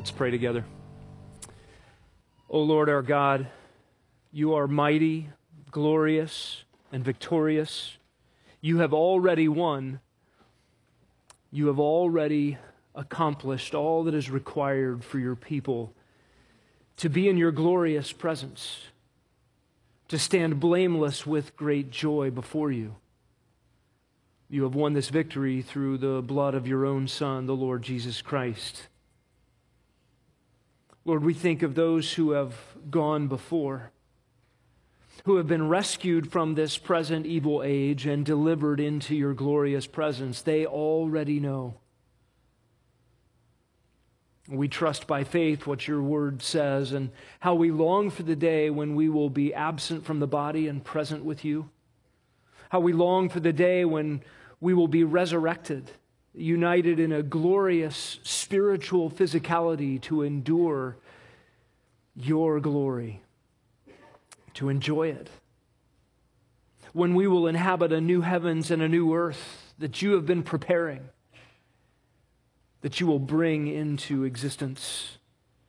Let's pray together. O Lord our God, you are mighty, glorious, and victorious. You have already won. You have already accomplished all that is required for your people to be in your glorious presence, to stand blameless with great joy before you. You have won this victory through the blood of your own Son, the Lord Jesus Christ. Lord, we think of those who have gone before, who have been rescued from this present evil age and delivered into your glorious presence. They already know. We trust by faith what your word says and how we long for the day when we will be absent from the body and present with you. How we long for the day when we will be resurrected, united in a glorious spiritual physicality to endure your glory, to enjoy it. When we will inhabit a new heavens and a new earth that you have been preparing, that you will bring into existence.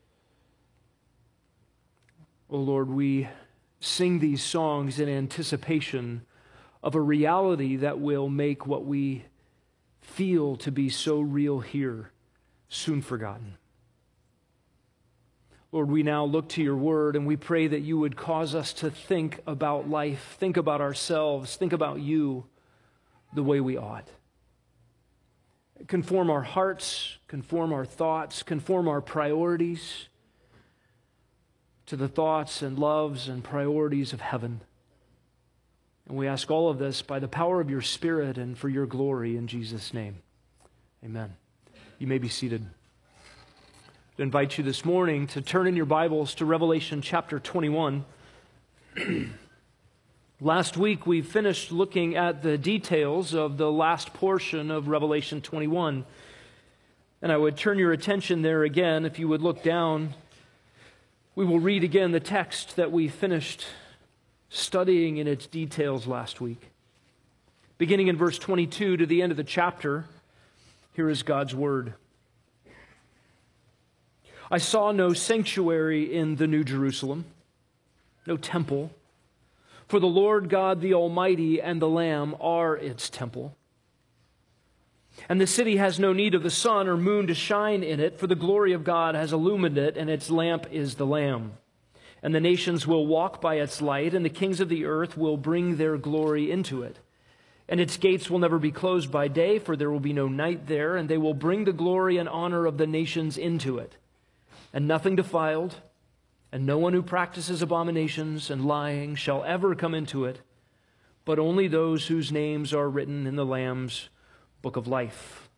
Oh Lord, we sing these songs in anticipation of a reality that will make what we feel to be so real here soon forgotten. Lord, we now look to your word and we pray that you would cause us to think about life, think about ourselves, think about you the way we ought. Conform our hearts, conform our thoughts, conform our priorities to the thoughts and loves and priorities of heaven. And we ask all of this by the power of your Spirit and for your glory in Jesus' name. Amen. You may be seated. I invite you this morning to turn in your Bibles to Revelation chapter 21. Last week we finished looking at the details of the last portion of Revelation 21. And I would turn your attention there again. If you would look down, we will read again the text that we finished studying in its details last week. Beginning in verse 22 to the end of the chapter, here is God's word. I saw no sanctuary in the New Jerusalem, no temple, for the Lord God the Almighty and the Lamb are its temple. And the city has no need of the sun or moon to shine in it, for the glory of God has illumined it, and its lamp is the Lamb. And the nations will walk by its light, and the kings of the earth will bring their glory into it. And its gates will never be closed by day, for there will be no night there, and they will bring the glory and honor of the nations into it. And nothing defiled, and no one who practices abominations and lying shall ever come into it, but only those whose names are written in the Lamb's book of life.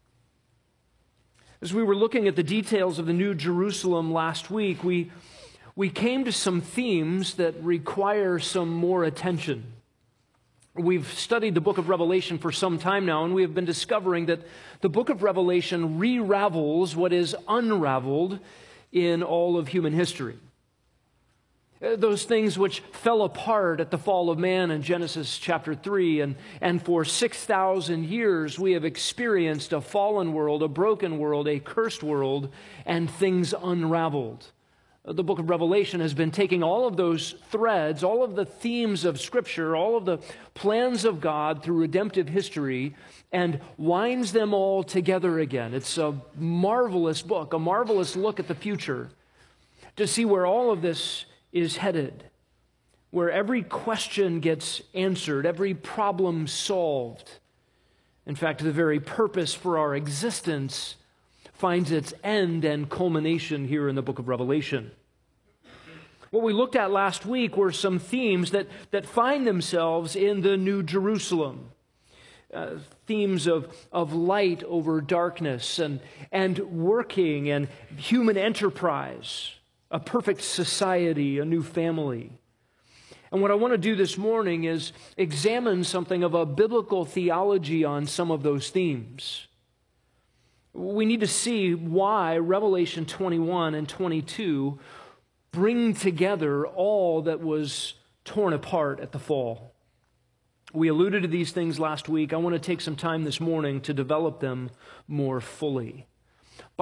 As we were looking at the details of the New Jerusalem last week, we came to some themes that require some more attention. We've studied the book of Revelation for some time now, and we have been discovering that the book of Revelation re-ravels what is unraveled in all of human history. Those things which fell apart at the fall of man in Genesis chapter 3, and for 6,000 years we have experienced a fallen world, a broken world, a cursed world, and things unraveled. The book of Revelation has been taking all of those threads, all of the themes of Scripture, all of the plans of God through redemptive history, and winds them all together again. It's a marvelous book, a marvelous look at the future to see where all of this is headed, where every question gets answered, every problem solved. In fact, the very purpose for our existence finds its end and culmination here in the book of Revelation. What we looked at last week were some themes that find themselves in the New Jerusalem. Themes of light over darkness and working and human enterprise, a perfect society, a new family. And what I want to do this morning is examine something of a biblical theology on some of those themes. We need to see why Revelation 21 and 22 bring together all that was torn apart at the fall. We alluded to these things last week. I want to take some time this morning to develop them more fully.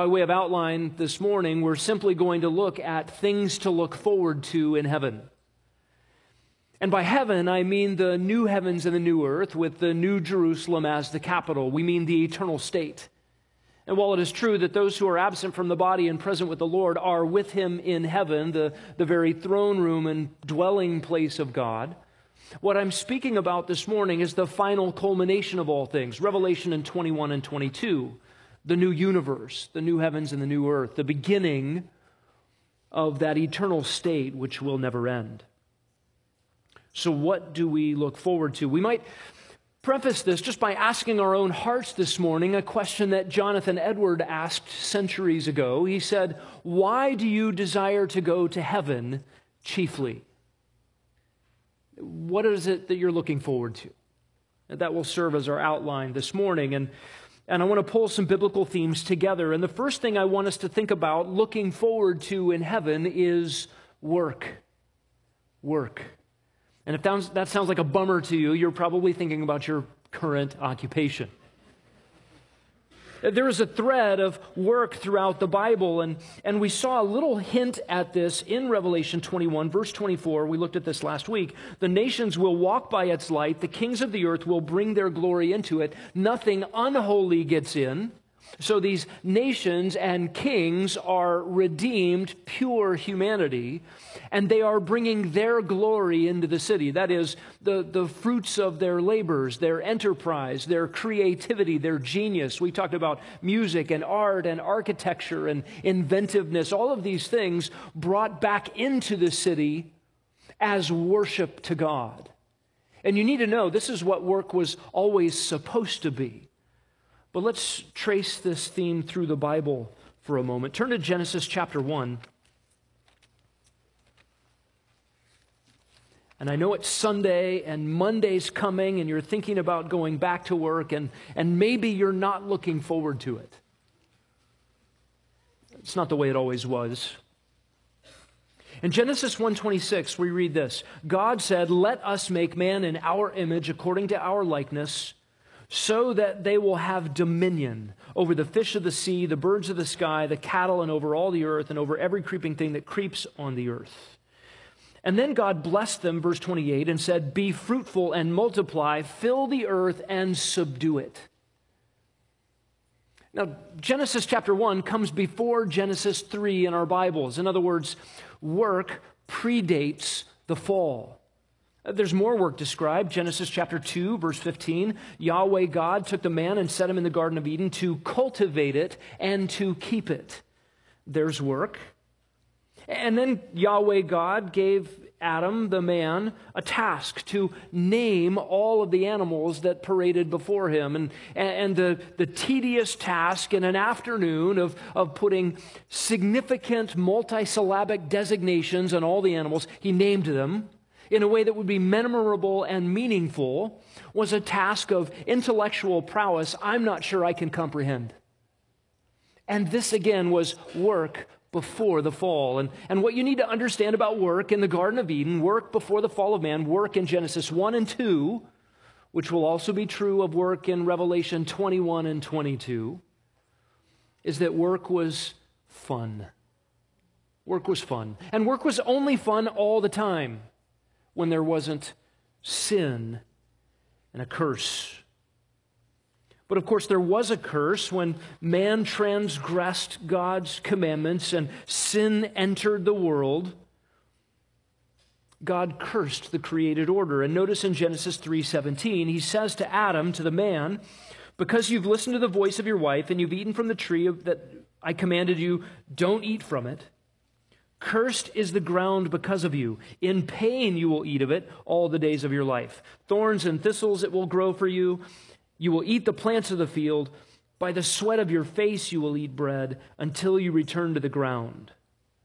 By way of outline this morning, we're simply going to look at things to look forward to in heaven. And by heaven, I mean the new heavens and the new earth, with the New Jerusalem as the capital. We mean the eternal state. And while it is true that those who are absent from the body and present with the Lord are with him in heaven, the very throne room and dwelling place of God, what I'm speaking about this morning is the final culmination of all things, Revelation in 21 and 22, the new universe, the new heavens and the new earth, the beginning of that eternal state which will never end. So what do we look forward to? We might preface this just by asking our own hearts this morning a question that Jonathan Edward asked centuries ago. He said, "Why do you desire to go to heaven chiefly?" What is it that you're looking forward to? And that will serve as our outline this morning. And I want to pull some biblical themes together. And the first thing I want us to think about looking forward to in heaven is work. Work. And if that sounds like a bummer to you, you're probably thinking about your current occupation. There is a thread of work throughout the Bible, and we saw a little hint at this in Revelation 21, verse 24. We looked at this last week. The nations will walk by its light. The kings of the earth will bring their glory into it. Nothing unholy gets in. So these nations and kings are redeemed, pure humanity, and they are bringing their glory into the city. That is, the fruits of their labors, their enterprise, their creativity, their genius. We talked about music and art and architecture and inventiveness, all of these things brought back into the city as worship to God. And you need to know, this is what work was always supposed to be. But let's trace this theme through the Bible for a moment. Turn to Genesis chapter 1. And I know it's Sunday and Monday's coming and you're thinking about going back to work and maybe you're not looking forward to it. It's not the way it always was. In Genesis 1:26, we read this: God said, "Let us make man in our image according to our likeness, so that they will have dominion over the fish of the sea, the birds of the sky, the cattle, and over all the earth, and over every creeping thing that creeps on the earth." And then God blessed them, verse 28, and said, "Be fruitful and multiply, fill the earth and subdue it." Now, Genesis chapter 1 comes before Genesis 3 in our Bibles. In other words, work predates the fall. There's more work described. Genesis chapter 2, verse 15, Yahweh God took the man and set him in the Garden of Eden to cultivate it and to keep it. There's work. And then Yahweh God gave Adam, the man, a task to name all of the animals that paraded before him. And the tedious task in an afternoon of putting significant multisyllabic designations on all the animals, he named them in a way that would be memorable and meaningful, was a task of intellectual prowess I'm not sure I can comprehend. And this again was work before the fall. And what you need to understand about work in the Garden of Eden, work before the fall of man, work in Genesis 1 and 2, which will also be true of work in Revelation 21 and 22, is that work was fun. Work was fun. And work was only fun all the time when there wasn't sin and a curse. But of course, there was a curse when man transgressed God's commandments and sin entered the world. God cursed the created order. And notice in Genesis 3:17, he says to Adam, to the man, "Because you've listened to the voice of your wife and you've eaten from the tree that I commanded you, don't eat from it. Cursed is the ground because of you. In pain you will eat of it all the days of your life. Thorns and thistles it will grow for you. You will eat the plants of the field. By the sweat of your face you will eat bread until you return to the ground."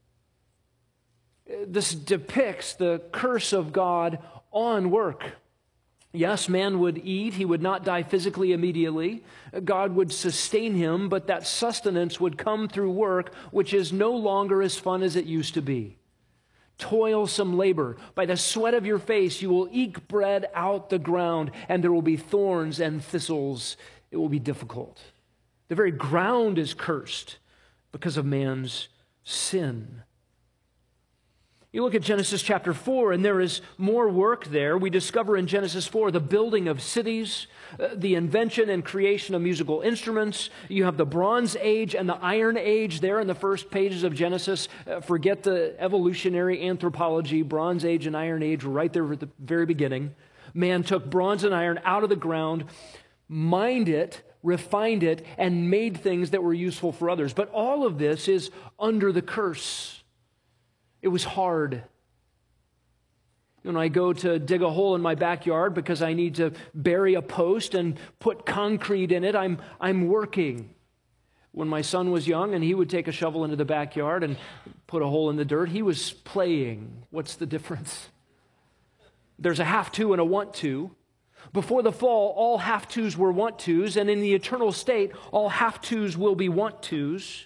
This depicts the curse of God on work. Yes, man would eat. He would not die physically immediately. God would sustain him, but that sustenance would come through work, which is no longer as fun as it used to be. Toilsome labor. By the sweat of your face, you will eke bread out the ground, and there will be thorns and thistles. It will be difficult. The very ground is cursed. because of man's sin. You look at Genesis chapter 4, and there is more work there. We discover in Genesis 4 the building of cities, the invention and creation of musical instruments. You have the Bronze Age and the Iron Age there in the first pages of Genesis. Forget the evolutionary anthropology. Bronze Age and Iron Age were right there at the very beginning. Man took bronze and iron out of the ground, mined it, refined it, and made things that were useful for others. But all of this is under the curse. It was hard. When I go to dig a hole in my backyard because I need to bury a post and put concrete in it, I'm working. When my son was young and he would take a shovel into the backyard and put a hole in the dirt, he was playing. What's the difference? There's a have to and a want to. Before the fall, all have tos were want tos, and in the eternal state, all have tos will be want tos.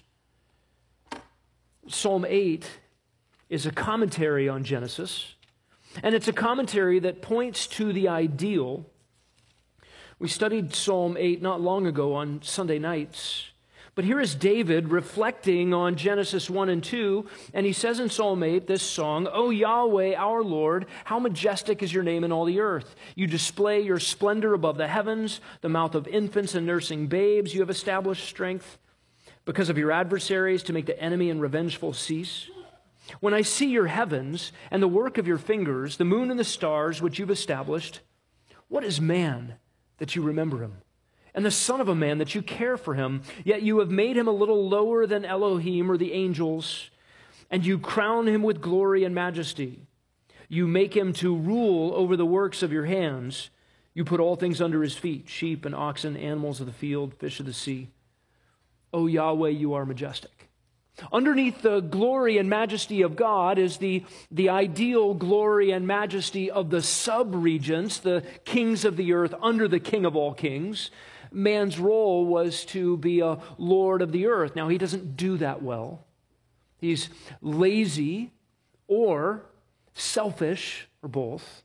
Psalm 8 is a commentary on Genesis, and it's a commentary that points to the ideal. We studied Psalm 8 not long ago on Sunday nights, but here is David reflecting on Genesis 1 and 2, and he says in Psalm 8 this song, "O Yahweh, our Lord, how majestic is your name in all the earth. You display your splendor above the heavens, the mouth of infants and nursing babes. You have established strength because of your adversaries to make the enemy and revengeful cease. When I see your heavens and the work of your fingers, the moon and the stars which you've established, what is man that you remember him? And the son of a man that you care for him? Yet you have made him a little lower than Elohim or the angels, and you crown him with glory and majesty. You make him to rule over the works of your hands. You put all things under his feet, sheep and oxen, animals of the field, fish of the sea. O Yahweh, you are majestic." Underneath the glory and majesty of God is the ideal glory and majesty of the sub-regents, the kings of the earth under the King of all kings. Man's role was to be a lord of the earth. Now, he doesn't do that well. He's lazy or selfish, or both.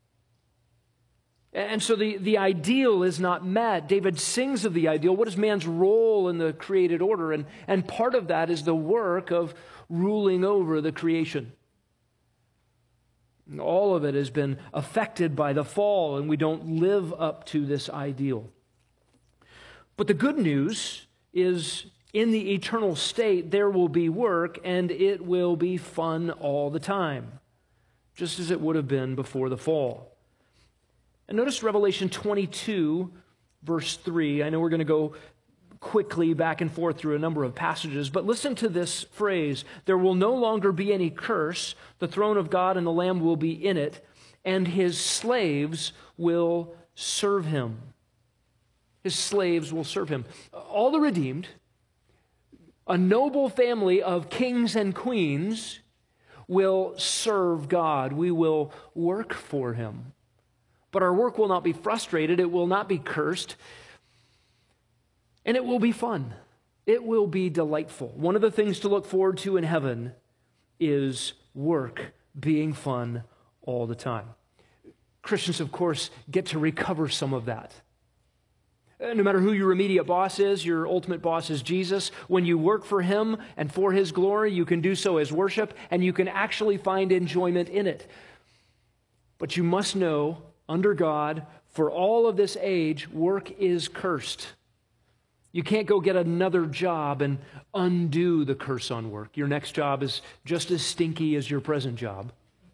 And so the ideal is not met. David sings of the ideal. What is man's role in the created order? And part of that is the work of ruling over the creation. And all of it has been affected by the fall, and we don't live up to this ideal. But the good news is in the eternal state, there will be work, and it will be fun all the time, just as it would have been before the fall. And notice Revelation 22, verse 3. I know we're going to go quickly back and forth through a number of passages, but listen to this phrase. There will no longer be any curse. The throne of God and the Lamb will be in it, and his slaves will serve him. His slaves will serve him. All the redeemed, a noble family of kings and queens, will serve God. We will work for him. But our work will not be frustrated. It will not be cursed. And it will be fun. It will be delightful. One of the things to look forward to in heaven is work being fun all the time. Christians, of course, get to recover some of that. No matter who your immediate boss is, your ultimate boss is Jesus. When you work for him and for his glory, you can do so as worship, and you can actually find enjoyment in it. But you must know, under God, for all of this age, work is cursed. You can't go get another job and undo the curse on work. Your next job is just as stinky as your present job.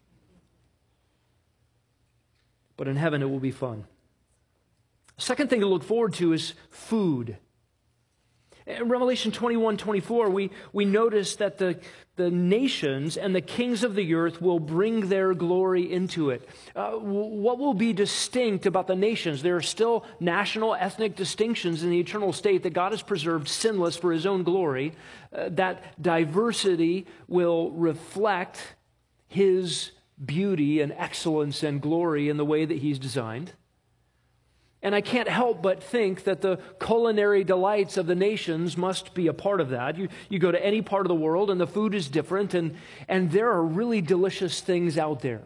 But in heaven, it will be fun. Second thing to look forward to is food. In Revelation 21:24, we notice that the nations and the kings of the earth will bring their glory into it. What will be distinct about the nations? There are still national, ethnic distinctions in the eternal state that God has preserved sinless for his own glory. That diversity will reflect his beauty and excellence and glory in the way that he's designed. And I can't help but think that the culinary delights of the nations must be a part of that. You go to any part of the world and the food is different, and there are really delicious things out there.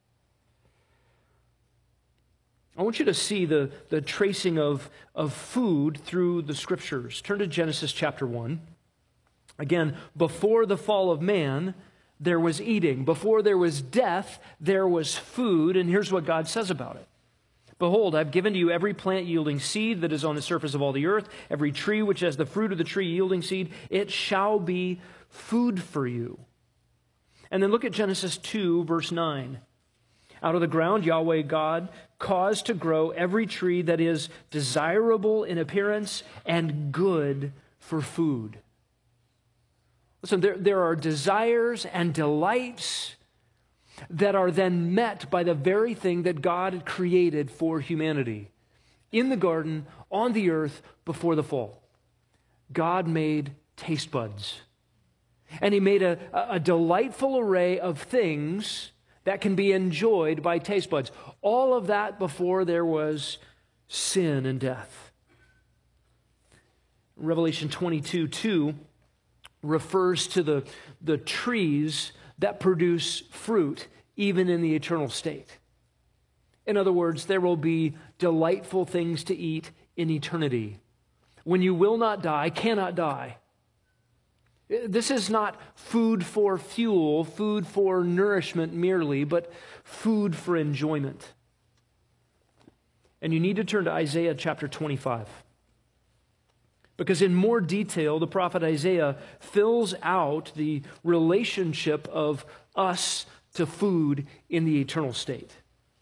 I want you to see the tracing of food through the Scriptures. Turn to Genesis chapter 1. Again, before the fall of man, there was eating. Before there was death, there was food. And here's what God says about it. Behold, I've given to you every plant yielding seed that is on the surface of all the earth, every tree which has the fruit of the tree yielding seed, it shall be food for you. And then look at Genesis 2, verse 9. Out of the ground, Yahweh God caused to grow every tree that is desirable in appearance and good for food. Listen, there are desires and delights that are then met by the very thing that God had created for humanity. In the garden, on the earth, before the fall, God made taste buds. And He made a delightful array of things that can be enjoyed by taste buds. All of that before there was sin and death. Revelation 22:2 refers to the trees that produce fruit even in the eternal state. In other words, there will be delightful things to eat in eternity when you will not die, cannot die. This is not food for fuel, food for nourishment merely, but food for enjoyment. And you need to turn to Isaiah chapter 25. Because in more detail, the prophet Isaiah fills out the relationship of us to food in the eternal state.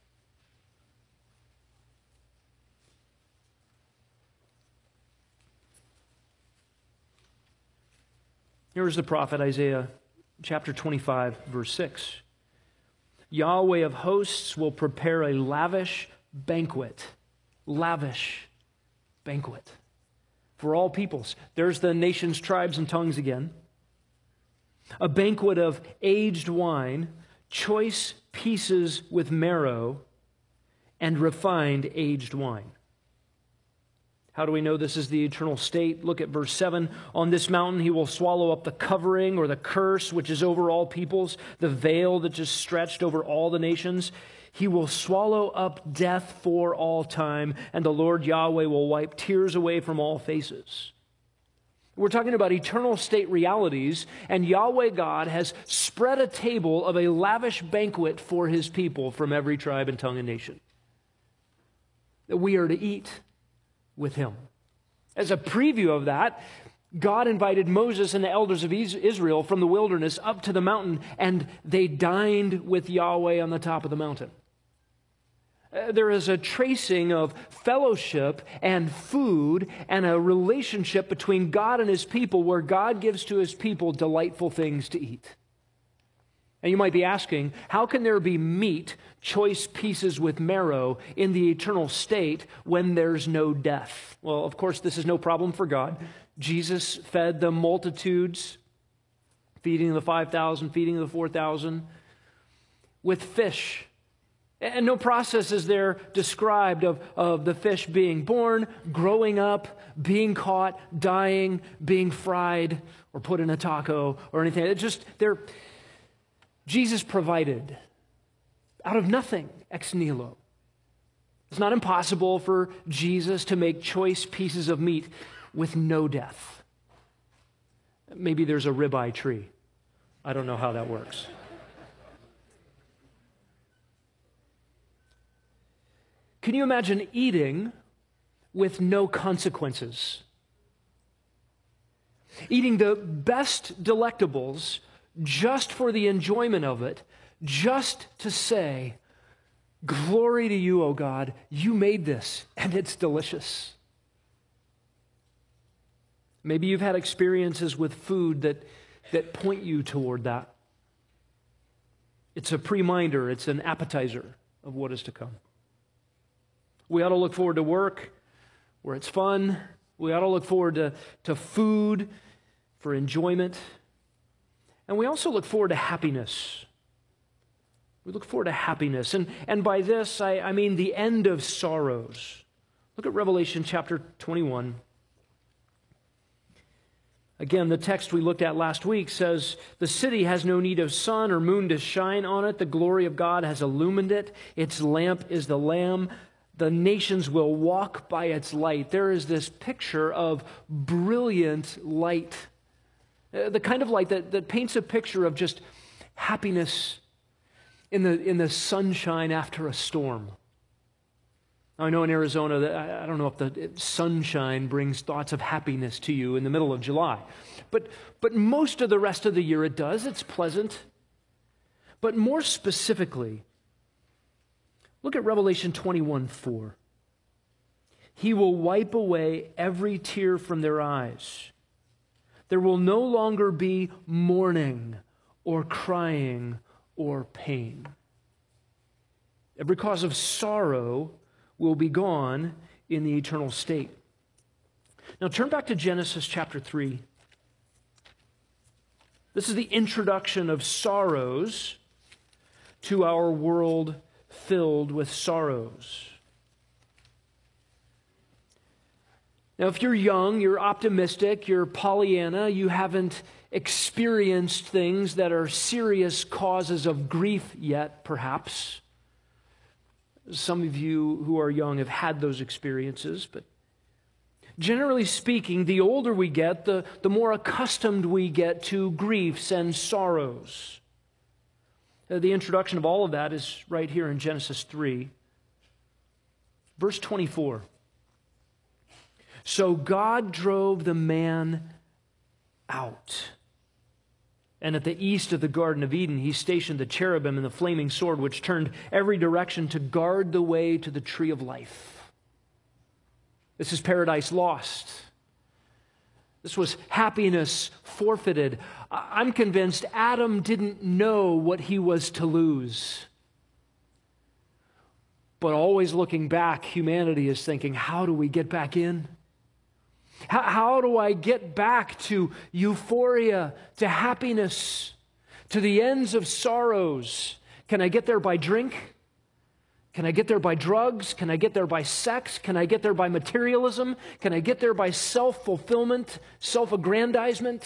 Here's the prophet Isaiah chapter 25, verse 6. Yahweh of hosts will prepare a lavish banquet for all peoples. There's the nations, tribes, and tongues again. A banquet of aged wine, choice pieces with marrow, and refined aged wine. How do we know this is the eternal state? Look at verse 7. On this mountain He will swallow up the covering or the curse which is over all peoples, the veil that is stretched over all the nations. He will swallow up death for all time, and the Lord Yahweh will wipe tears away from all faces. We're talking about eternal state realities, and Yahweh God has spread a table of a lavish banquet for His people from every tribe and tongue and nation that we are to eat with Him. As a preview of that, God invited Moses and the elders of Israel from the wilderness up to the mountain, and they dined with Yahweh on the top of the mountain. There is a tracing of fellowship and food and a relationship between God and His people where God gives to His people delightful things to eat. And you might be asking, how can there be meat, choice pieces with marrow, in the eternal state when there's no death? Well, of course, this is no problem for God. Jesus fed the multitudes, feeding the 5,000, feeding the 4,000, with fish. And no process is there described of the fish being born, growing up, being caught, dying, being fried, or put in a taco, or anything. It's just, Jesus provided out of nothing, ex nihilo. It's not impossible for Jesus to make choice pieces of meat with no death. Maybe there's a ribeye tree. I don't know how that works. Can you imagine eating with no consequences? Eating the best delectables just for the enjoyment of it, just to say, glory to you, O God, you made this, and it's delicious. Maybe you've had experiences with food that point you toward that. It's a pre-minder, it's an appetizer of what is to come. We ought to look forward to work where it's fun. We ought to look forward to food for enjoyment. And we also look forward to happiness. We look forward to happiness. And by this, I mean the end of sorrows. Look at Revelation chapter 21. Again, the text we looked at last week says, the city has no need of sun or moon to shine on it. The glory of God has illumined it. Its lamp is the Lamb. The nations will walk by its light. There is this picture of brilliant light The kind of light that paints a picture of just happiness in the sunshine after a storm. I know in Arizona, that I don't know if the sunshine brings thoughts of happiness to you in the middle of July. But most of the rest of the year it does. It's pleasant. But more specifically, look at Revelation 21:4. He will wipe away every tear from their eyes. There will no longer be mourning or crying or pain. Every cause of sorrow will be gone in the eternal state. Now turn back to Genesis chapter 3. This is the introduction of sorrows to our world filled with sorrows. Now, if you're young, you're optimistic, you're Pollyanna, you haven't experienced things that are serious causes of grief yet, perhaps. Some of you who are young have had those experiences, but generally speaking, the older we get, the more accustomed we get to griefs and sorrows. The introduction of all of that is right here in Genesis 3, verse 24. So God drove the man out. And at the east of the Garden of Eden, he stationed the cherubim and the flaming sword, which turned every direction to guard the way to the tree of life. This is paradise lost. This was happiness forfeited. I'm convinced Adam didn't know what he was to lose. But always looking back, humanity is thinking, how do we get back in? How do I get back to euphoria, to happiness, to the ends of sorrows? Can I get there by drink? Can I get there by drugs? Can I get there by sex? Can I get there by materialism? Can I get there by self-fulfillment, self-aggrandizement?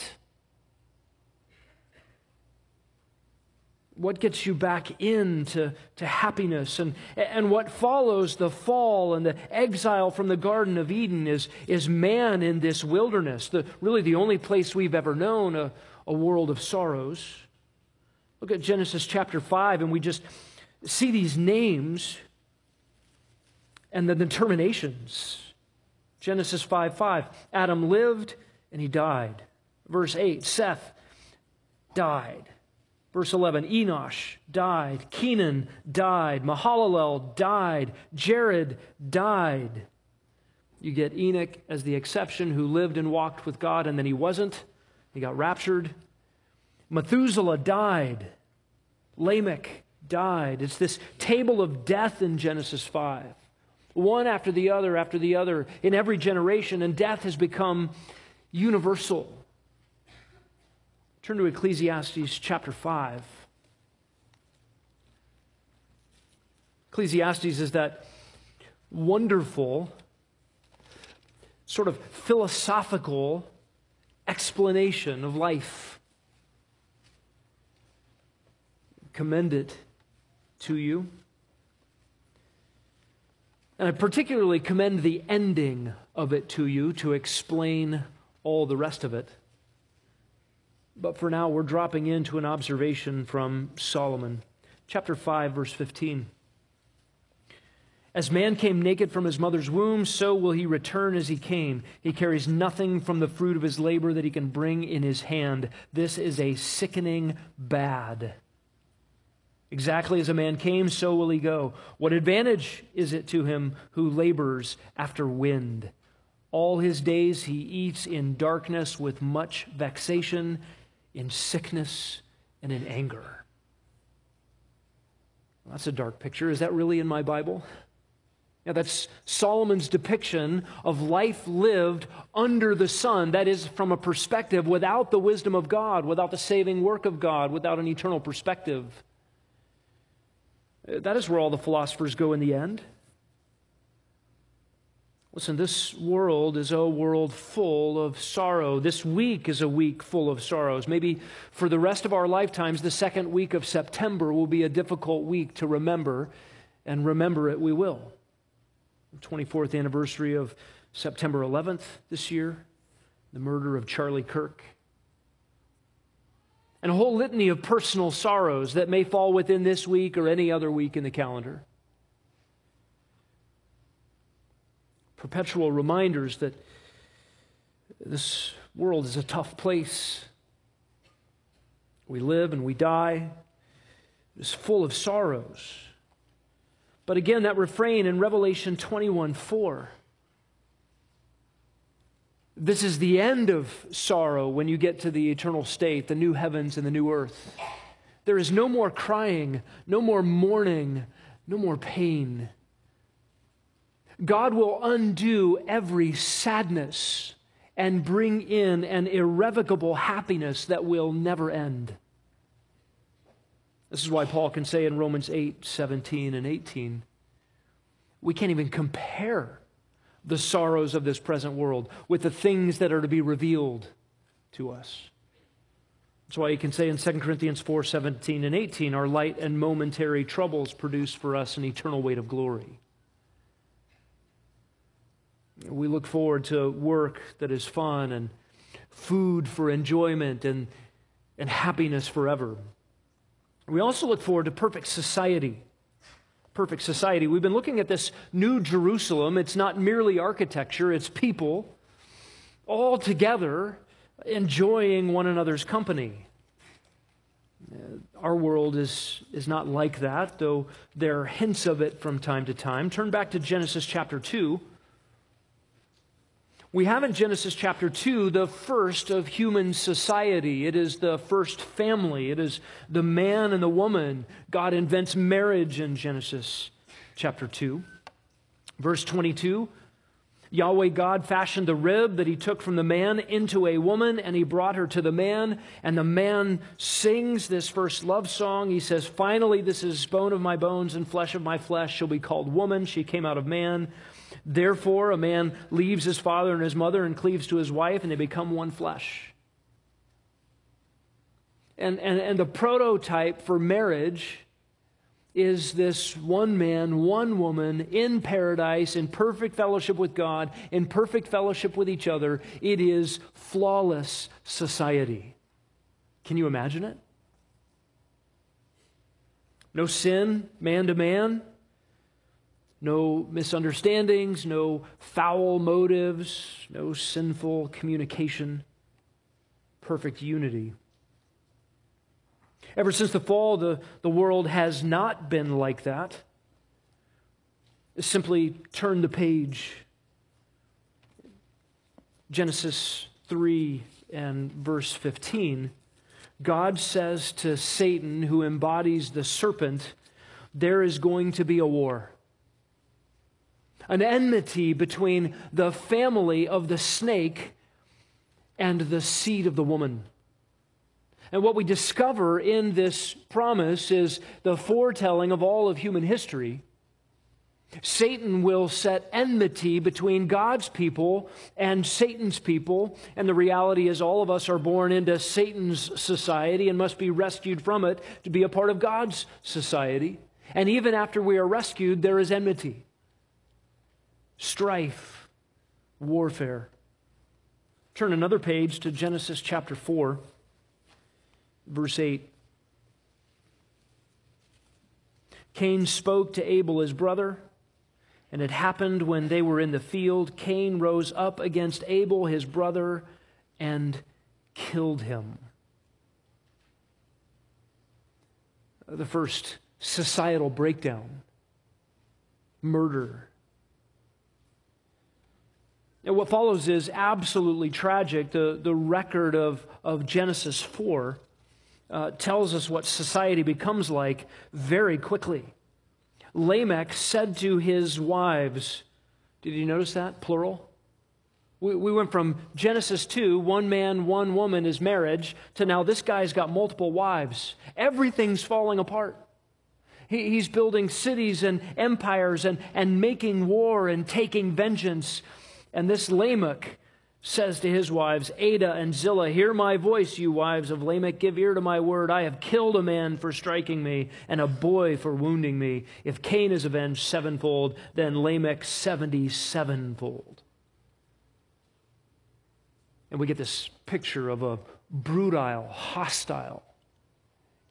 What gets you back into happiness? And what follows the fall and the exile from the Garden of Eden is man in this wilderness, really the only place we've ever known a world of sorrows. Look at Genesis chapter 5, and we just see these names and the determinations. Genesis 5:5, Adam lived and he died. Verse 8, Seth died. Verse 11, Enosh died. Kenan died. Mahalalel died. Jared died. You get Enoch as the exception, who lived and walked with God, and then he wasn't. He got raptured. Methuselah died. Lamech died. It's this table of death in Genesis 5. One after the other, in every generation, and death has become universal. Turn to Ecclesiastes chapter 5. Ecclesiastes is that wonderful, sort of philosophical explanation of life. Commend it to you. And I particularly commend the ending of it to you to explain all the rest of it. But for now, we're dropping into an observation from Solomon. Chapter 5, verse 15. As man came naked from his mother's womb, so will he return as he came. He carries nothing from the fruit of his labor that he can bring in his hand. This is a sickening bad. Exactly as a man came, so will he go. What advantage is it to him who labors after wind? All his days he eats in darkness with much vexation, in sickness and in anger. Well, that's a dark picture. Is that really in my Bible? Yeah, that's Solomon's depiction of life lived under the sun. That is, from a perspective without the wisdom of God, without the saving work of God, without an eternal perspective. That is where all the philosophers go in the end. Listen, this world is a world full of sorrow. This week is a week full of sorrows. Maybe for the rest of our lifetimes, the second week of September will be a difficult week to remember, and remember it we will. The 24th anniversary of September 11th this year, the murder of Charlie Kirk. and a whole litany of personal sorrows that may fall within this week or any other week in the calendar. Perpetual reminders that this world is a tough place. We live and we die. It's full of sorrows. But again, that refrain in Revelation 21:4. This is the end of sorrow when you get to the eternal state, the new heavens and the new earth. There is no more crying, no more mourning, no more pain. God will undo every sadness and bring in an irrevocable happiness that will never end. This is why Paul can say in Romans 8:17 and 18, we can't even compare the sorrows of this present world with the things that are to be revealed to us. That's why he can say in 2 Corinthians 4:17 and 18, our light and momentary troubles produce for us an eternal weight of glory. We look forward to work that is fun and food for enjoyment and happiness forever. We also look forward to perfect society. Perfect society. We've been looking at this new Jerusalem. It's not merely architecture, it's people all together enjoying one another's company. Our world is not like that, though there are hints of it from time to time. Turn back to Genesis chapter 2. We have in Genesis chapter 2 the first of human society. It is the first family. It is the man and the woman. God invents marriage in Genesis chapter 2. Verse 22, Yahweh God fashioned the rib that he took from the man into a woman, and he brought her to the man. And the man sings this first love song. He says, finally, this is bone of my bones and flesh of my flesh, shall be called woman. She came out of man. Therefore, a man leaves his father and his mother and cleaves to his wife, and they become one flesh. And the prototype for marriage is this one man, one woman in paradise, in perfect fellowship with God, in perfect fellowship with each other. It is flawless society. Can you imagine it? No sin, man to man. No misunderstandings, no foul motives, no sinful communication. Perfect unity. Ever since the fall, the world has not been like that. Simply turn the page. Genesis 3 and verse 15. God says to Satan, who embodies the serpent, there is going to be a war. An enmity between the family of the snake and the seed of the woman. And what we discover in this promise is the foretelling of all of human history. Satan will set enmity between God's people and Satan's people, and the reality is all of us are born into Satan's society and must be rescued from it to be a part of God's society. And even after we are rescued, there is enmity. Strife, warfare. Turn another page to Genesis chapter 4, verse 8. Cain spoke to Abel his brother, and it happened when they were in the field, Cain rose up against Abel his brother and killed him. The first societal breakdown, murder. And what follows is absolutely tragic. The record of Genesis 4 tells us what society becomes like very quickly. Lamech said to his wives, did you notice that? Plural. We went from Genesis 2, one man, one woman is marriage, to now this guy's got multiple wives. Everything's falling apart. He's building cities and empires and making war and taking vengeance. And this Lamech says to his wives, Adah and Zillah, hear my voice, you wives of Lamech, give ear to my word. I have killed a man for striking me, and a boy for wounding me. If Cain is avenged sevenfold, then Lamech 77-fold. And we get this picture of a brutal, hostile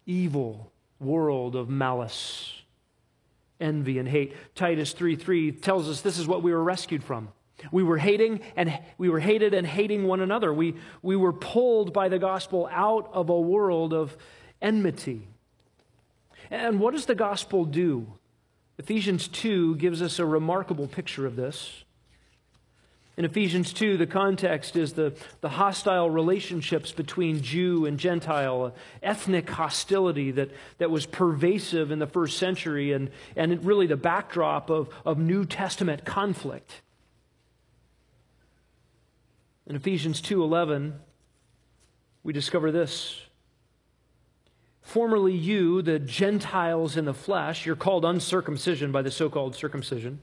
evil world of malice, envy, and hate. Titus 3:3 tells us this is what we were rescued from. We were hated and hating one another. We were pulled by the gospel out of a world of enmity. And what does the gospel do? Ephesians 2 gives us a remarkable picture of this. In Ephesians 2, the context is the hostile relationships between Jew and Gentile, ethnic hostility that was pervasive in the first century and really the backdrop of New Testament conflict. In Ephesians 2:11, we discover this. Formerly you, the Gentiles in the flesh, you're called uncircumcision by the so-called circumcision,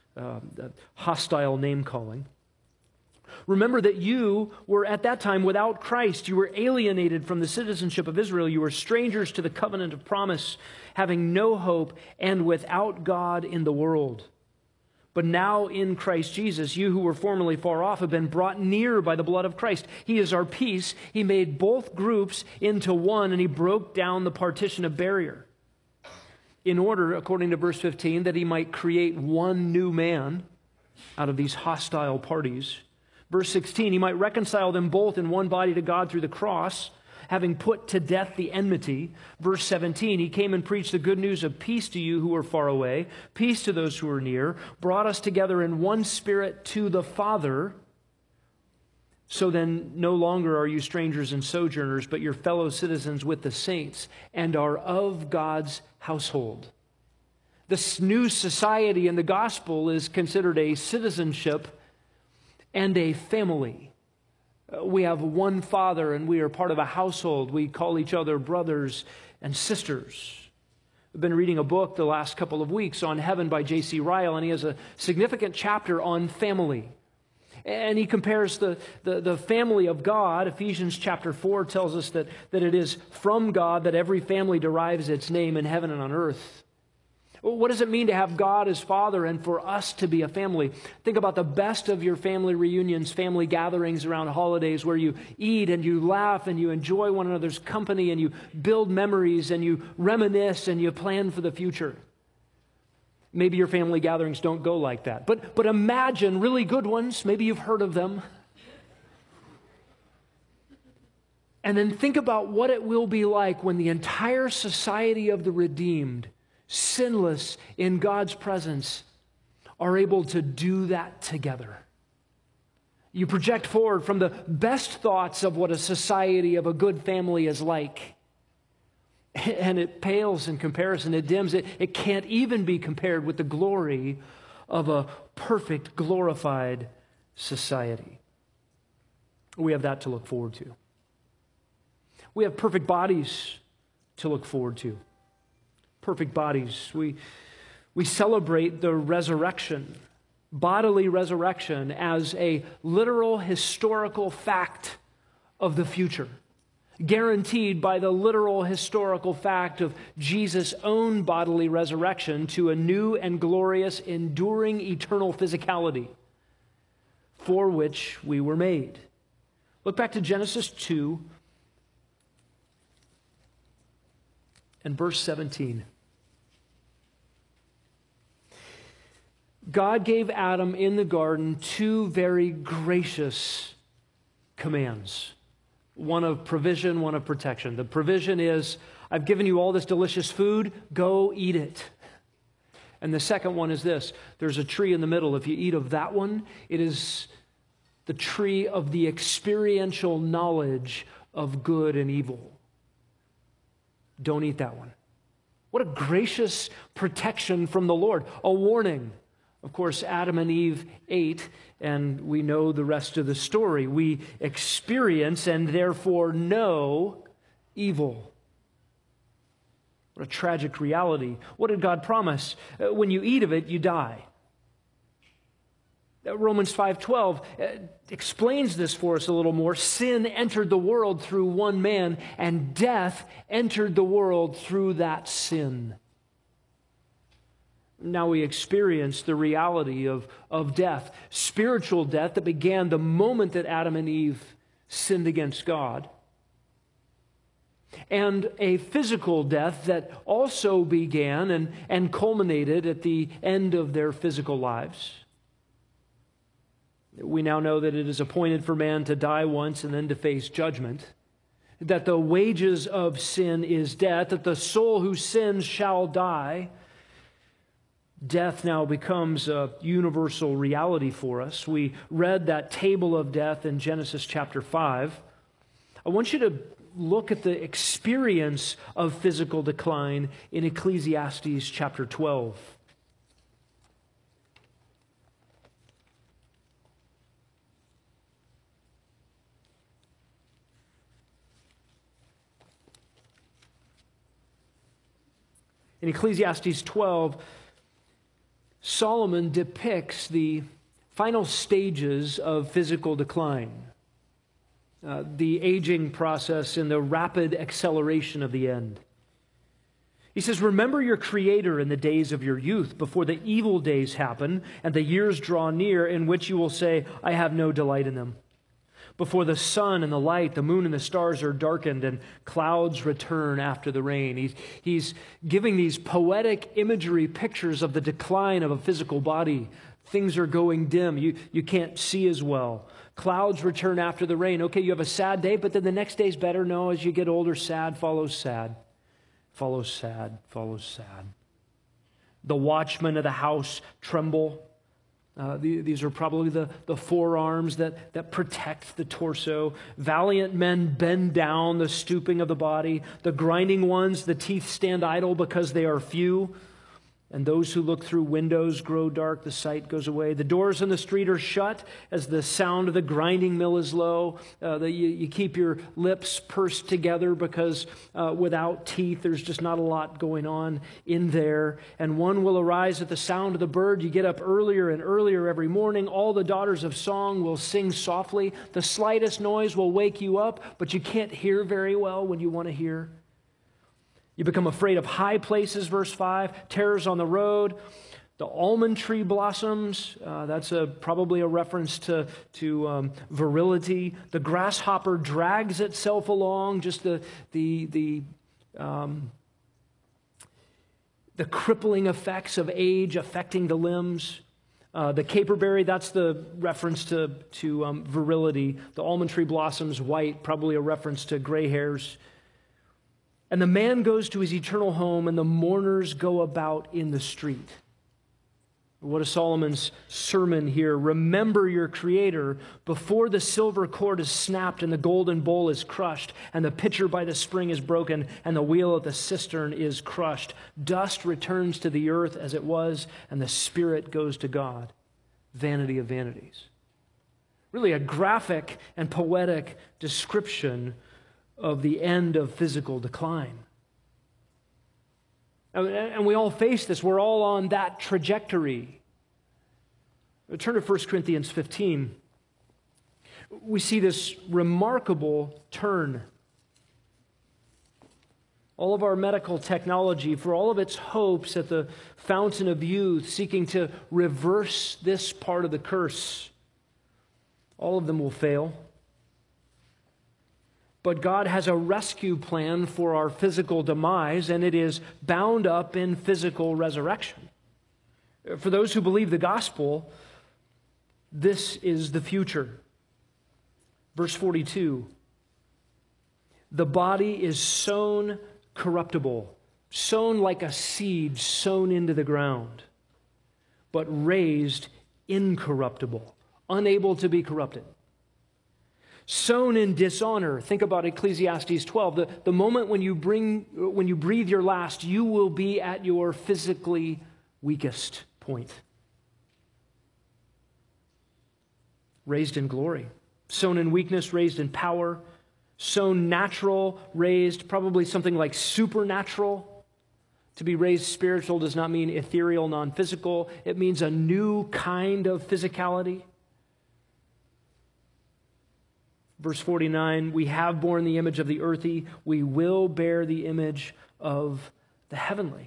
hostile name-calling. Remember that you were at that time without Christ. You were alienated from the citizenship of Israel. You were strangers to the covenant of promise, having no hope and without God in the world. But now in Christ Jesus, you who were formerly far off have been brought near by the blood of Christ. He is our peace. He made both groups into one, and He broke down the partition of barrier in order, according to verse 15, that He might create one new man out of these hostile parties. Verse 16, He might reconcile them both in one body to God through the cross, having put to death the enmity. Verse 17, He came and preached the good news of peace to you who were far away, peace to those who are near, brought us together in one spirit to the Father. So then no longer are you strangers and sojourners, but your fellow citizens with the saints, and are of God's household. This new society in the gospel is considered a citizenship and a family. We have one Father, and we are part of a household. We call each other brothers and sisters. I've been reading a book the last couple of weeks on heaven by J.C. Ryle, and he has a significant chapter on family. And he compares the family of God. Ephesians chapter 4 tells us that it is from God that every family derives its name in heaven and on earth. What does it mean to have God as Father and for us to be a family? Think about the best of your family reunions, family gatherings around holidays where you eat and you laugh and you enjoy one another's company and you build memories and you reminisce and you plan for the future. Maybe your family gatherings don't go like that. But imagine really good ones. Maybe you've heard of them. And then think about what it will be like when the entire society of the redeemed, sinless in God's presence, are able to do that together. You project forward from the best thoughts of what a society of a good family is like, and it pales in comparison. It dims. It can't even be compared with the glory of a perfect, glorified society. We have that to look forward to. We have perfect bodies to look forward to. Perfect bodies. We celebrate the resurrection, bodily resurrection, as a literal historical fact of the future, guaranteed by the literal historical fact of Jesus' own bodily resurrection to a new and glorious, enduring, eternal physicality for which we were made. Look back to Genesis 2 and verse 17. God gave Adam in the garden two very gracious commands. One of provision, one of protection. The provision is, I've given you all this delicious food, go eat it. And the second one is this, there's a tree in the middle. If you eat of that one, it is the tree of the experiential knowledge of good and evil. Don't eat that one. What a gracious protection from the Lord. A warning. Of course, Adam and Eve ate, and we know the rest of the story. We experience and therefore know evil. What a tragic reality. What did God promise? When you eat of it, you die. Romans 5:12 explains this for us a little more. Sin entered the world through one man, and death entered the world through that sin. Now we experience the reality of death, spiritual death that began the moment that Adam and Eve sinned against God. and a physical death that also began and culminated at the end of their physical lives. We now know that it is appointed for man to die once and then to face judgment, that the wages of sin is death, that the soul who sins shall die. Death now becomes a universal reality for us. We read that table of death in Genesis chapter 5. I want you to look at the experience of physical decline in Ecclesiastes chapter 12. In Ecclesiastes 12, Solomon depicts the final stages of physical decline, the aging process and the rapid acceleration of the end. He says, "Remember your Creator in the days of your youth, before the evil days happen and the years draw near in which you will say, 'I have no delight in them.' Before the sun and the light, the moon and the stars are darkened, and clouds return after the rain." He's giving these poetic imagery pictures of the decline of a physical body. Things are going dim. You can't see as well. Clouds return after the rain. Okay, you have a sad day, but then the next day's better. No, as you get older, sad follows sad. Follows sad, follows sad. The watchmen of the house tremble. These are probably the forearms that protect the torso. Valiant men bend down, the stooping of the body. The grinding ones, the teeth stand idle because they are few. And those who look through windows grow dark, the sight goes away. The doors in the street are shut as the sound of the grinding mill is low. You keep your lips pursed together because without teeth, there's just not a lot going on in there. And one will arise at the sound of the bird. You get up earlier and earlier every morning. All the daughters of song will sing softly. The slightest noise will wake you up, but you can't hear very well when you want to hear. You become afraid of high places, verse 5, terrors on the road. The almond tree blossoms, that's probably a reference to virility. The grasshopper drags itself along, just the crippling effects of age affecting the limbs. The caperberry, that's the reference to virility. The almond tree blossoms, white, probably a reference to gray hairs. And the man goes to his eternal home, and the mourners go about in the street. What is Solomon's sermon here? Remember your Creator before the silver cord is snapped and the golden bowl is crushed, and the pitcher by the spring is broken, and the wheel of the cistern is crushed. Dust returns to the earth as it was, and the spirit goes to God. Vanity of vanities. Really a graphic and poetic description of the end of physical decline. And we all face this. We're all on that trajectory. Turn to 1 Corinthians 15. We see this remarkable turn. All of our medical technology, for all of its hopes at the fountain of youth, seeking to reverse this part of the curse, all of them will fail. But God has a rescue plan for our physical demise, and it is bound up in physical resurrection. For those who believe the gospel, this is the future. Verse 42, the body is sown corruptible, sown like a seed sown into the ground, but raised incorruptible, unable to be corrupted. Sown in dishonor. Think about Ecclesiastes 12. The moment when you breathe your last, you will be at your physically weakest point. Raised in glory. Sown in weakness, raised in power. Sown natural, raised probably something like supernatural. To be raised spiritual does not mean ethereal, non-physical. It means a new kind of physicality. Verse 49, we have borne the image of the earthy, we will bear the image of the heavenly.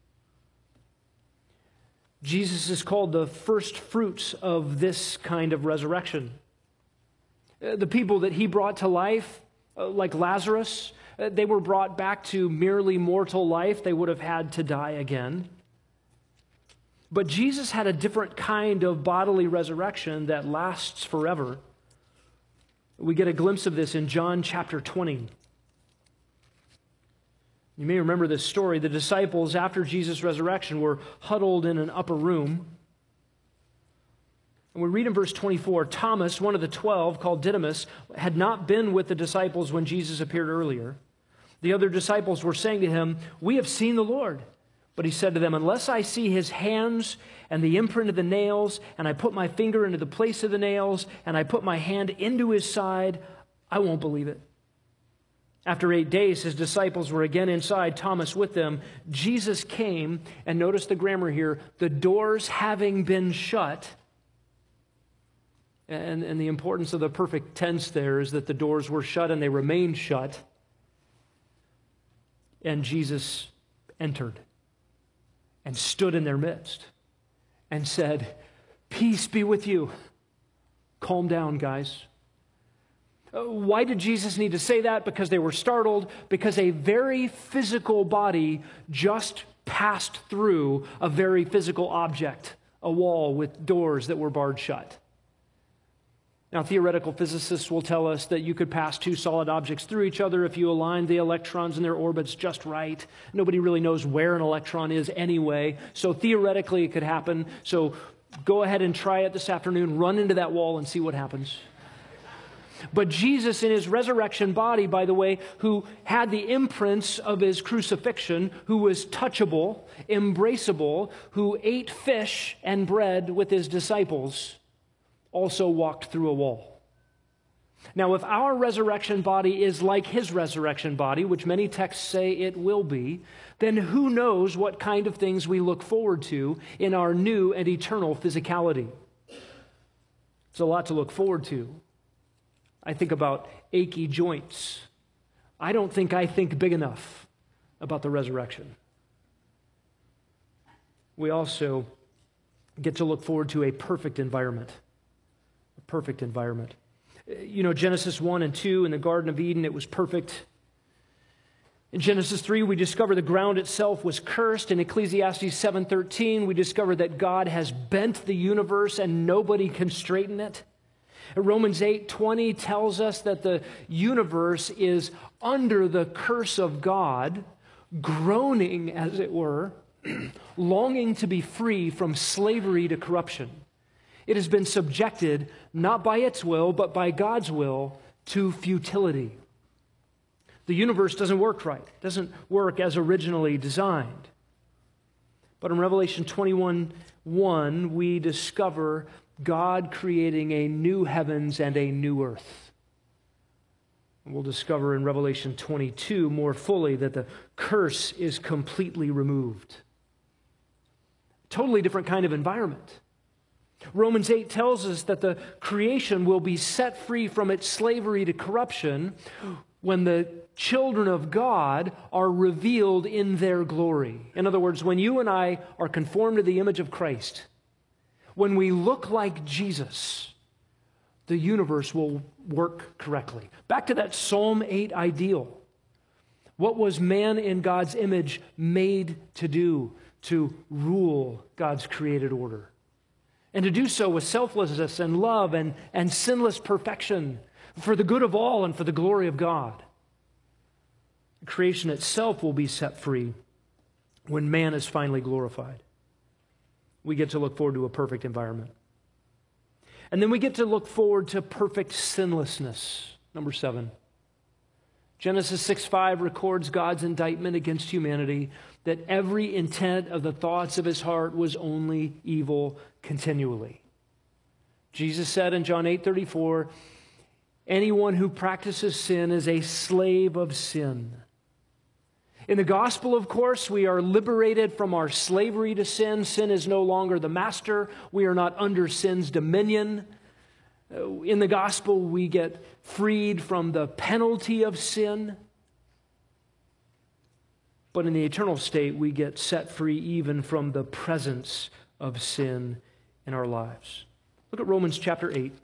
Jesus is called the first fruits of this kind of resurrection. The people that he brought to life, like Lazarus, They were brought back to merely mortal life. They would have had to die again. But Jesus had a different kind of bodily resurrection that lasts forever. We get a glimpse of this in John chapter 20. You may remember this story. The disciples, after Jesus' resurrection, were huddled in an upper room. And we read in verse 24, Thomas, one of the 12, called Didymus, had not been with the disciples when Jesus appeared earlier. The other disciples were saying to him, "We have seen the Lord." But he said to them, "Unless I see his hands and the imprint of the nails, and I put my finger into the place of the nails, and I put my hand into his side, I won't believe it." After 8 days, his disciples were again inside, Thomas with them. Jesus came, and notice the grammar here, the doors having been shut. And the importance of the perfect tense there is that the doors were shut and they remained shut. And Jesus entered and stood in their midst and said, "Peace be with you." Calm down, guys. Why did Jesus need to say that? Because they were startled, because a very physical body just passed through a very physical object, a wall with doors that were barred shut. Now, theoretical physicists will tell us that you could pass two solid objects through each other if you align the electrons in their orbits just right. Nobody really knows where an electron is anyway, so theoretically it could happen. So go ahead and try it this afternoon. Run into that wall and see what happens. But Jesus in his resurrection body, by the way, who had the imprints of his crucifixion, who was touchable, embraceable, who ate fish and bread with his disciples, also walked through a wall. Now, if our resurrection body is like his resurrection body, which many texts say it will be, then who knows what kind of things we look forward to in our new and eternal physicality. It's a lot to look forward to. I think about achy joints. I don't think I think big enough about the resurrection. We also get to look forward to a perfect environment. A perfect environment. You know, Genesis 1 and 2 in the Garden of Eden, it was perfect. In Genesis 3, we discover the ground itself was cursed. In Ecclesiastes 7:13, we discover that God has bent the universe and nobody can straighten it. Romans 8:20 tells us that the universe is under the curse of God, groaning, as it were, longing to be free from slavery to corruption. It has been subjected, not by its will, but by God's will, to futility. The universe doesn't work right, doesn't work as originally designed. But in Revelation 21:1, we discover God creating a new heavens and a new earth. And we'll discover in Revelation 22 more fully that the curse is completely removed. Totally different kind of environment. Romans 8 tells us that the creation will be set free from its slavery to corruption when the children of God are revealed in their glory. In other words, when you and I are conformed to the image of Christ, when we look like Jesus, the universe will work correctly. Back to that Psalm 8 ideal. What was man in God's image made to do? To rule God's created order. And to do so with selflessness and love and sinless perfection for the good of all and for the glory of God. Creation itself will be set free when man is finally glorified. We get to look forward to a perfect environment. And then we get to look forward to perfect sinlessness. Number 7. Genesis 6:5 records God's indictment against humanity, that every intent of the thoughts of his heart was only evil continually. Jesus said in John 8:34, anyone who practices sin is a slave of sin. In the gospel, of course, we are liberated from our slavery to sin. Sin is no longer the master. We are not under sin's dominion. In the gospel, we get freed from the penalty of sin. But in the eternal state, we get set free even from the presence of sin in our lives. Look at Romans chapter 8.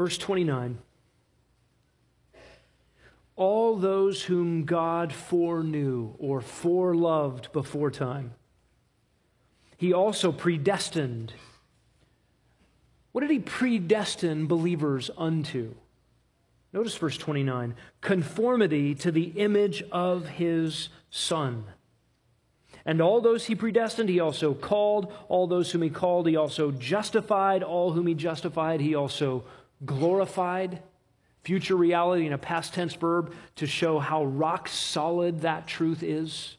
Verse 29. All those whom God foreknew or foreloved before time, He also predestined. What did He predestine believers unto? Notice verse 29. Conformity to the image of His Son. And all those He predestined, He also called. All those whom He called, He also justified. All whom He justified, He also glorified. Future reality in a past tense verb to show how rock solid that truth is.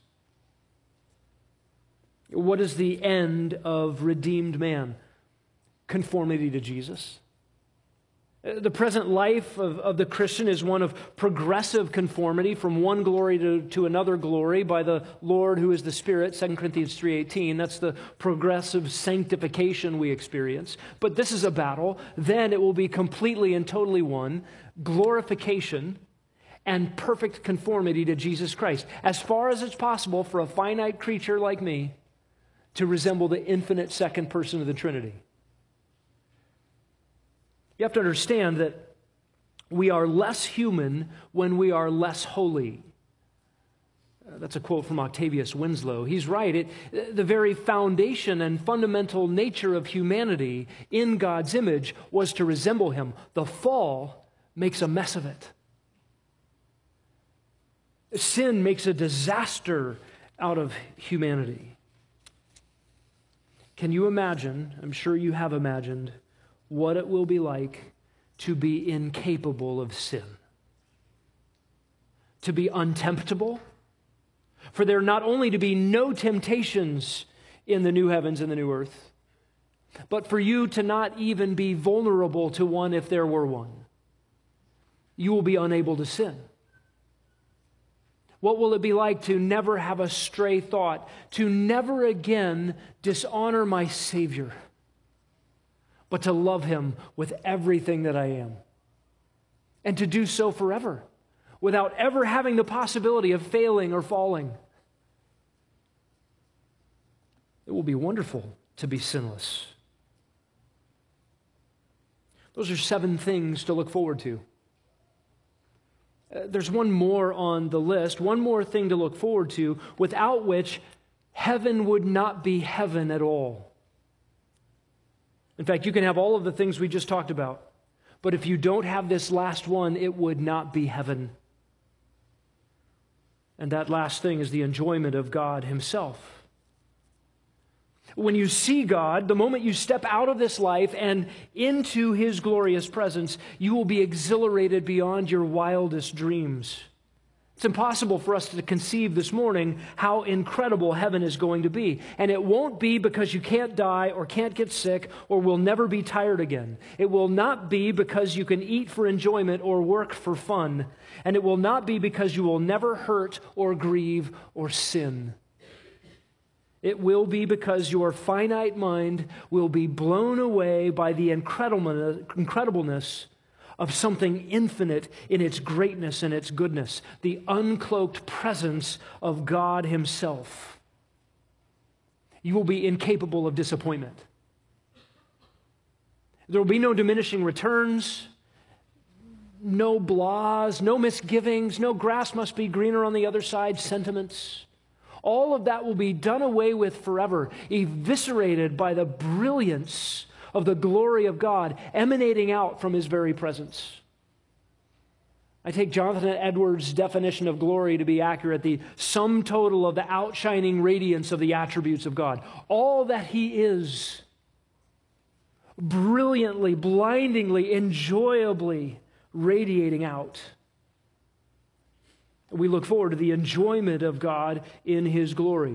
What is the end of redeemed man? Conformity to Jesus. The present life of the Christian is one of progressive conformity from one glory to another glory by the Lord who is the Spirit, 2 Corinthians 3:18. That's the progressive sanctification we experience. But this is a battle. Then it will be completely and totally one. Glorification and perfect conformity to Jesus Christ. As far as it's possible for a finite creature like me to resemble the infinite second person of the Trinity. You have to understand that we are less human when we are less holy. That's a quote from Octavius Winslow. He's right. The very foundation and fundamental nature of humanity in God's image was to resemble Him. The fall makes a mess of it. Sin makes a disaster out of humanity. Can you imagine, I'm sure you have imagined, what it will be like to be incapable of sin? To be untemptable? For there not only to be no temptations in the new heavens and the new earth, but for you to not even be vulnerable to one if there were one. You will be unable to sin. What will it be like to never have a stray thought, to never again dishonor my Savior, but to love Him with everything that I am, and to do so forever, without ever having the possibility of failing or falling? It will be wonderful to be sinless. Those are 7 things to look forward to. There's one more on the list, one more thing to look forward to, without which heaven would not be heaven at all. In fact, you can have all of the things we just talked about, but if you don't have this last one, it would not be heaven. And that last thing is the enjoyment of God Himself. When you see God, the moment you step out of this life and into His glorious presence, you will be exhilarated beyond your wildest dreams. It's impossible for us to conceive this morning how incredible heaven is going to be. And it won't be because you can't die or can't get sick or will never be tired again. It will not be because you can eat for enjoyment or work for fun. And it will not be because you will never hurt or grieve or sin. It will be because your finite mind will be blown away by the incredibleness of something infinite in its greatness and its goodness, the uncloaked presence of God Himself. You will be incapable of disappointment. There will be no diminishing returns, no blahs, no misgivings, no grass must be greener on the other side sentiments. All of that will be done away with forever, eviscerated by the brilliance of the glory of God emanating out from His very presence. I take Jonathan Edwards' definition of glory to be accurate, the sum total of the outshining radiance of the attributes of God. All that He is, brilliantly, blindingly, enjoyably radiating out. We look forward to the enjoyment of God in His glory.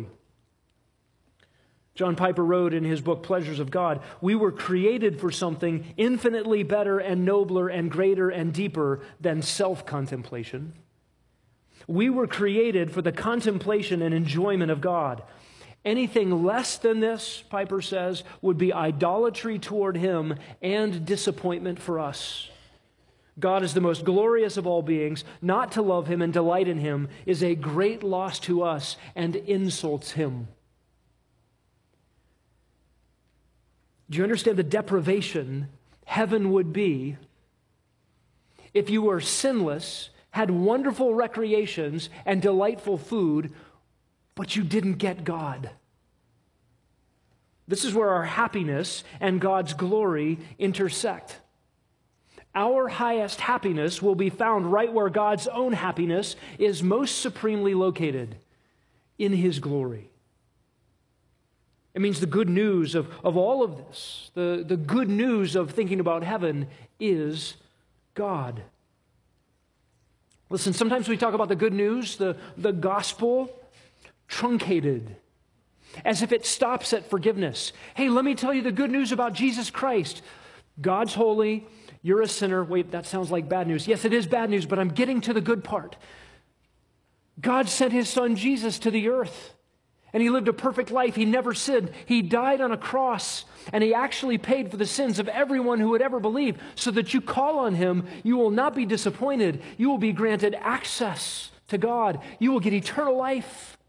John Piper wrote in his book, Pleasures of God, we were created for something infinitely better and nobler and greater and deeper than self-contemplation. We were created for the contemplation and enjoyment of God. Anything less than this, Piper says, would be idolatry toward Him and disappointment for us. God is the most glorious of all beings. Not to love Him and delight in Him is a great loss to us and insults Him. Do you understand the deprivation heaven would be if you were sinless, had wonderful recreations and delightful food, but you didn't get God. This is where our happiness and God's glory intersect. Our highest happiness will be found right where God's own happiness is most supremely located, in His glory. It means the good news of all of this, the good news of thinking about heaven is God. Listen, sometimes we talk about the good news, the gospel, truncated, as if it stops at forgiveness. Hey, let me tell you the good news about Jesus Christ. God's holy, you're a sinner. Wait, that sounds like bad news. Yes, it is bad news, but I'm getting to the good part. God sent His Son Jesus to the earth, and He lived a perfect life. He never sinned. He died on a cross, and He actually paid for the sins of everyone who would ever believe, so that you call on Him, you will not be disappointed. You will be granted access to God. You will get eternal life.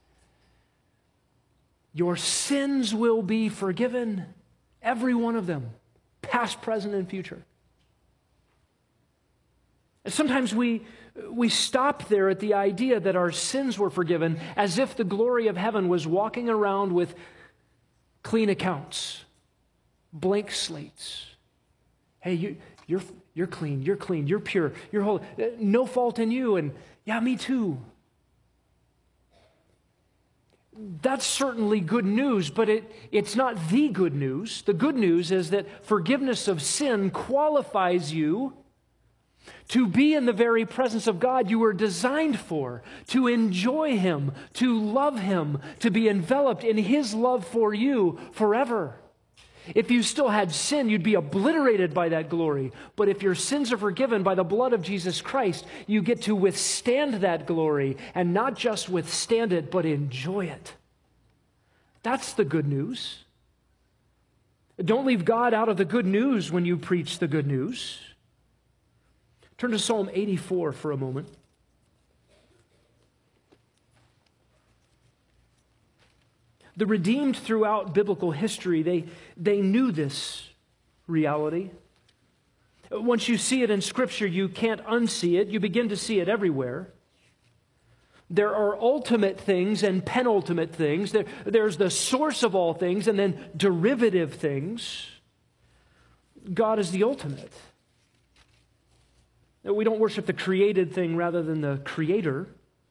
Your sins will be forgiven, every one of them, past, present, and future. And sometimes we stop there at the idea that our sins were forgiven, as if the glory of heaven was walking around with clean accounts, blank slates. Hey, you're clean, you're pure, you're holy, no fault in you, and yeah, me too. That's certainly good news, but it's not the good news. The good news is that forgiveness of sin qualifies you to be in the very presence of God you were designed for, to enjoy Him, to love Him, to be enveloped in His love for you forever. If you still had sin, you'd be obliterated by that glory. But if your sins are forgiven by the blood of Jesus Christ, you get to withstand that glory, and not just withstand it, but enjoy it. That's the good news. Don't leave God out of the good news when you preach the good news. Turn to Psalm 84 for a moment. The redeemed throughout biblical history, they knew this reality. Once you see it in Scripture, you can't unsee it. You begin to see it everywhere. There are ultimate things and penultimate things. There's the source of all things and then derivative things. God is the ultimate. We don't worship the created thing rather than the Creator.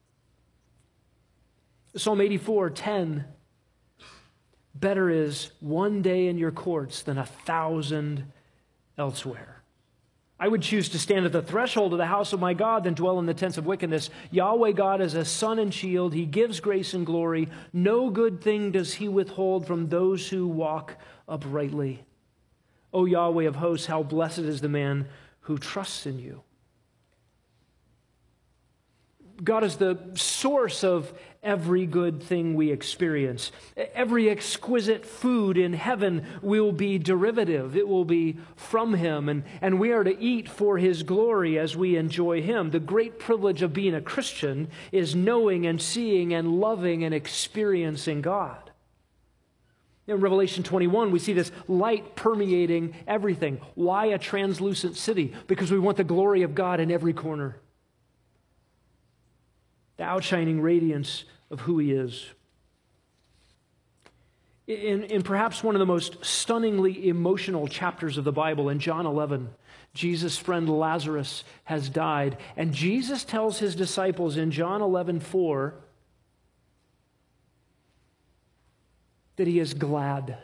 Psalm 84:10, better is one day in your courts than 1,000 elsewhere. I would choose to stand at the threshold of the house of my God than dwell in the tents of wickedness. Yahweh God is a sun and shield. He gives grace and glory. No good thing does He withhold from those who walk uprightly. O Yahweh of hosts, how blessed is the man who trusts in you. God is the source of every good thing we experience. Every exquisite food in heaven will be derivative. It will be from Him, and we are to eat for His glory as we enjoy Him. The great privilege of being a Christian is knowing and seeing and loving and experiencing God. In Revelation 21, we see this light permeating everything. Why a translucent city? Because we want the glory of God in every corner. The outshining radiance of who He is. In perhaps one of the most stunningly emotional chapters of the Bible, in John 11, Jesus' friend Lazarus has died, and Jesus tells His disciples in John 11:4 that He is glad.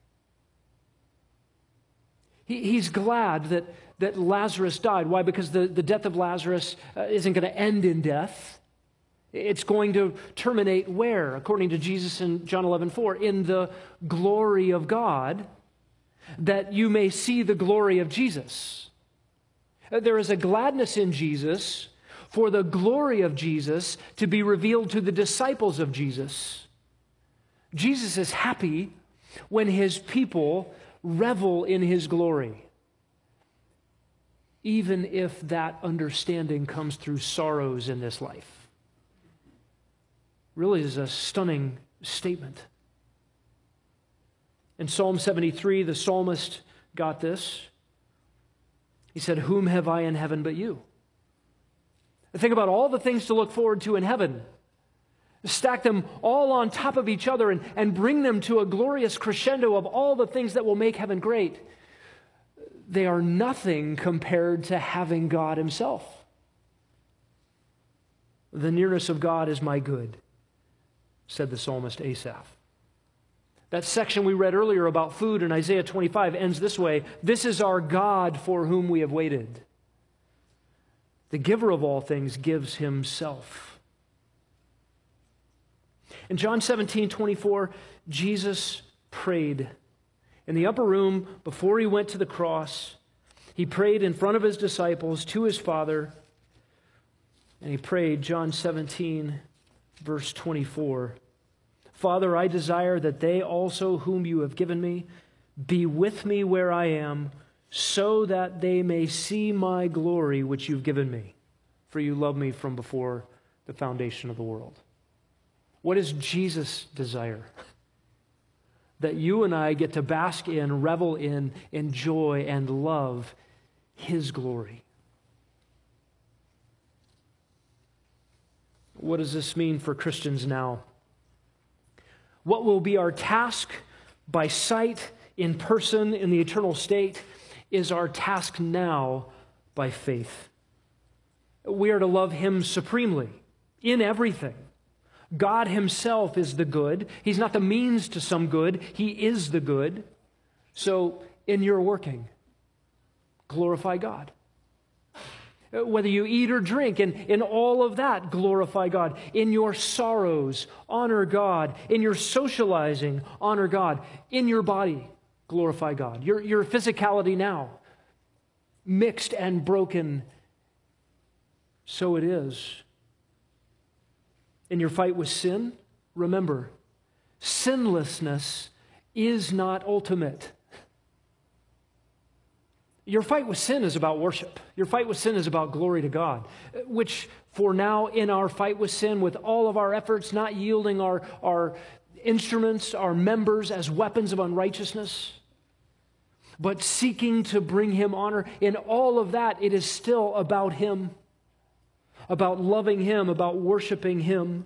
He's glad that Lazarus died. Why? Because the death of Lazarus isn't going to end in death. It's going to terminate where? According to Jesus in John 11:4, in the glory of God, that you may see the glory of Jesus. There is a gladness in Jesus for the glory of Jesus to be revealed to the disciples of Jesus. Jesus is happy when His people revel in His glory, even if that understanding comes through sorrows in this life. Really is a stunning statement. In Psalm 73, the psalmist got this. He said, whom have I in heaven but you? Think about all the things to look forward to in heaven. Stack them all on top of each other and bring them to a glorious crescendo of all the things that will make heaven great. They are nothing compared to having God himself. The nearness of God is my good, said the psalmist Asaph. That section we read earlier about food in Isaiah 25 ends this way: this is our God for whom we have waited. The giver of all things gives himself. In John 17:24, Jesus prayed. In the upper room, before he went to the cross, he prayed in front of his disciples to his Father, and he prayed, John 17, verse 24, Father, I desire that they also whom you have given me be with me where I am, so that they may see my glory which you've given me, for you loved me from before the foundation of the world. What does Jesus desire? That you and I get to bask in, revel in, enjoy, and love his glory. What does this mean for Christians now? What will be our task by sight, in person, in the eternal state, is our task now by faith. We are to love him supremely, in everything. God himself is the good. He's not the means to some good. He is the good. So, in your working, glorify God. Whether you eat or drink, and in all of that, glorify God. In your sorrows, honor God. In your socializing, honor God. In your body, glorify God. Your physicality now, mixed and broken, so it is. In your fight with sin, remember, sinlessness is not ultimate. Your fight with sin is about worship. Your fight with sin is about glory to God, which for now in our fight with sin, with all of our efforts, not yielding our instruments, our members as weapons of unrighteousness, but seeking to bring him honor, in all of that, it is still about him, about loving him, about worshiping him.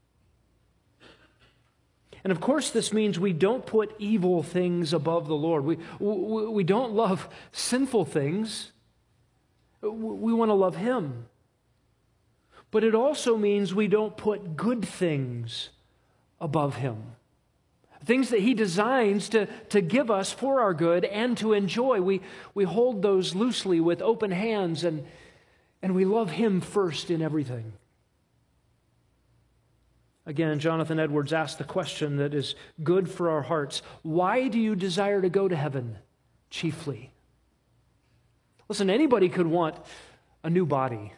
And of course, this means we don't put evil things above the Lord. We don't love sinful things. We want to love him. But it also means we don't put good things above him. Things that he designs to give us for our good and to enjoy. We hold those loosely with open hands, and we love him first in everything. Again, Jonathan Edwards asked the question that is good for our hearts. Why do you desire to go to heaven chiefly? Listen, anybody could want a new body.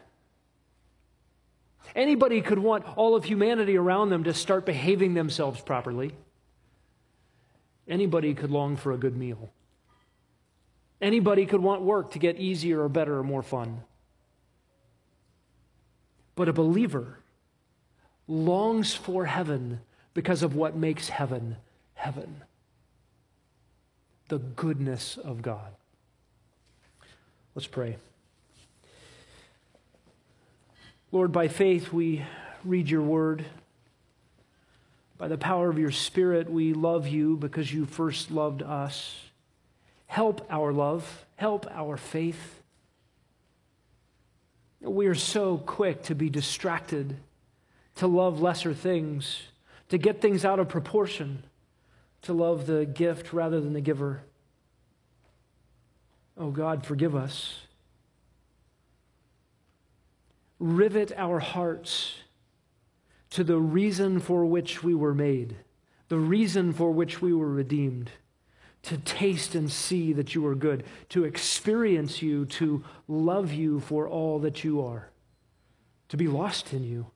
Anybody could want all of humanity around them to start behaving themselves properly. Anybody could long for a good meal. Anybody could want work to get easier or better or more fun. But a believer longs for heaven because of what makes heaven heaven. The goodness of God. Let's pray. Lord, by faith we read your word. By the power of your Spirit, we love you because you first loved us. Help our love. Help our faith. We are so quick to be distracted, to love lesser things, to get things out of proportion, to love the gift rather than the giver. Oh God, forgive us. Rivet our hearts to the reason for which we were made, the reason for which we were redeemed, to taste and see that you are good, to experience you, to love you for all that you are, to be lost in you.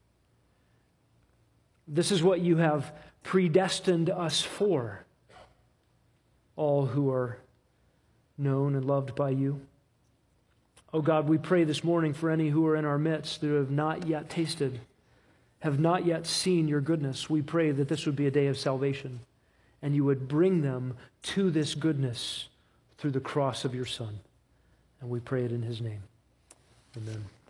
This is what you have predestined us for, all who are known and loved by you. Oh God, we pray this morning for any who are in our midst that have not yet tasted, have not yet seen your goodness. We pray that this would be a day of salvation, and you would bring them to this goodness through the cross of your Son. And we pray it in his name. Amen.